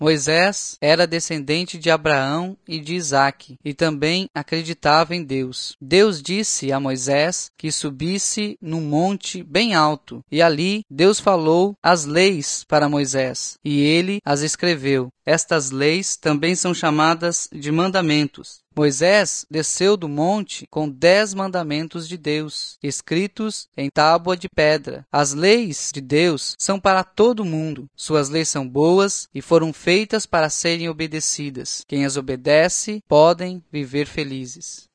Moisés era descendente de Abraão e de Isaque, e também acreditava em Deus. Deus disse a Moisés que subisse num monte bem alto, e ali Deus falou as leis para Moisés, e ele as escreveu. Estas leis também são chamadas de mandamentos. Moisés desceu do monte com 10 mandamentos de Deus, escritos em tábua de pedra. As leis de Deus são para todo mundo. Suas leis são boas e foram feitas para serem obedecidas. Quem as obedece podem viver felizes.